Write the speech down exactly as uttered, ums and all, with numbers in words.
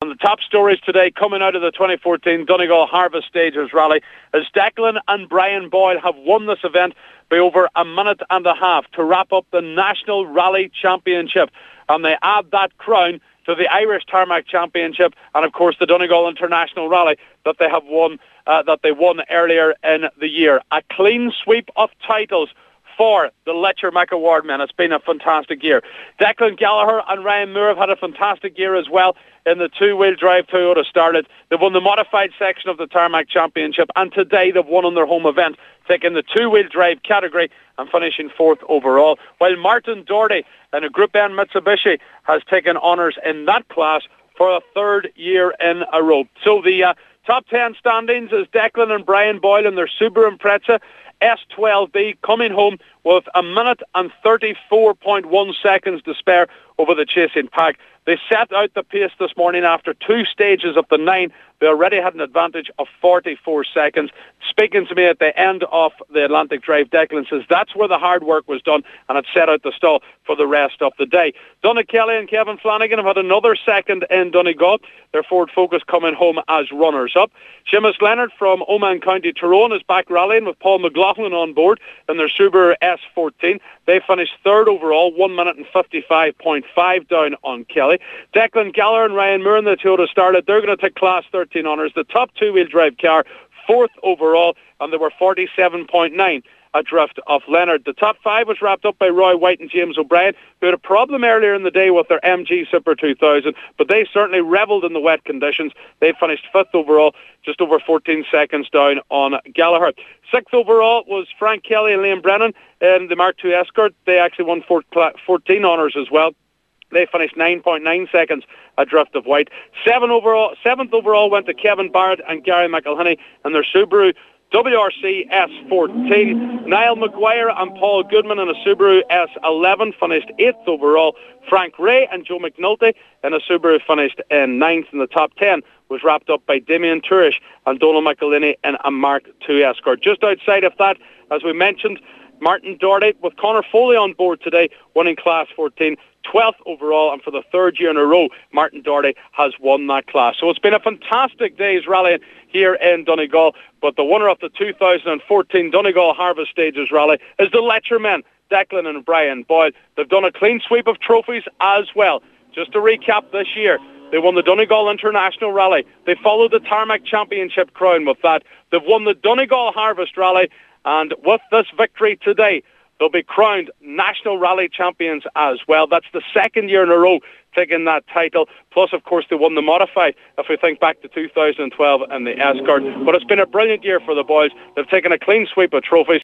of the top stories today coming out of the twenty fourteen Donegal Harvest Stages Rally is Declan and Brian Boyle have won this event by over a minute and a half to wrap up the National Rally Championship. And they add that crown to the Irish Tarmac Championship and, of course, the Donegal International Rally that they have won, uh, that they won earlier in the year. A clean sweep of titles for the Letcher McAward men. It's been a fantastic year. Declan Gallagher and Ryan Moore have had a fantastic year as well in the two-wheel drive Toyota Starlet. They've won the modified section of the Tarmac Championship, and today they've won on their home event, taking the two-wheel drive category and finishing fourth overall, while Martin Doherty in a Group N Mitsubishi has taken honours in that class for a third year in a row. So the uh, top ten standings is Declan and Brian Boyle in their Subaru Impreza S twelve B coming home with a minute and thirty-four point one seconds to spare over the chasing pack. They set out the pace this morning after two stages of the nine. They already had an advantage of forty-four seconds. Speaking to me at the end of the Atlantic Drive, Declan says that's where the hard work was done, and it set out the stall for the rest of the day. Donna Kelly and Kevin Flanagan have had another second in Donegal. Their Ford Focus coming home as runners-up. Seamus Leonard from Oman County Tyrone is back rallying with Paul McLaughlin on board in their Subaru S fourteen. They finished third overall, one minute and fifty-five point five down on Kelly. Declan Gallagher and Ryan Moore in the Toyota Starlet, they're going to take Class thirteen honours. The top two-wheel drive car, fourth overall, and they were forty-seven point nine adrift of Leonard. The top five was wrapped up by Roy White and James O'Brien, who had a problem earlier in the day with their M G Super two thousand, but they certainly revelled in the wet conditions. They finished fifth overall, just over fourteen seconds down on Gallagher. Sixth overall was Frank Kelly and Liam Brennan in the Mark two Escort. They actually won fourteen honours as well. They finished nine point nine seconds adrift of White. Seven overall, seventh overall went to Kevin Barrett and Gary McElhinney in their Subaru W R C S fourteen. Niall Maguire and Paul Goodman in a Subaru S eleven finished eighth overall. Frank Ray and Joe McNulty in a Subaru finished in ninth. In the top ten was wrapped up by Damien Turish and Donald McElhinney in a Mark two Escort. Just outside of that, as we mentioned, Martin Doherty with Conor Foley on board today, winning Class fourteen. twelfth overall, and for the third year in a row, Martin Doherty has won that class. So it's been a fantastic day's rallying here in Donegal, but the winner of the two thousand fourteen Donegal Harvest Stages Rally is the Letcher men, Declan and Brian Boyle. They've done a clean sweep of trophies as well. Just to recap this year, they won the Donegal International Rally. They followed the Tarmac Championship crown with that. They've won the Donegal Harvest Rally, and with this victory today, they'll be crowned National Rally Champions as well. That's the second year in a row taking that title. Plus, of course, they won the Modified, if we think back to two thousand twelve and the Escort. But it's been a brilliant year for the boys. They've taken a clean sweep of trophies.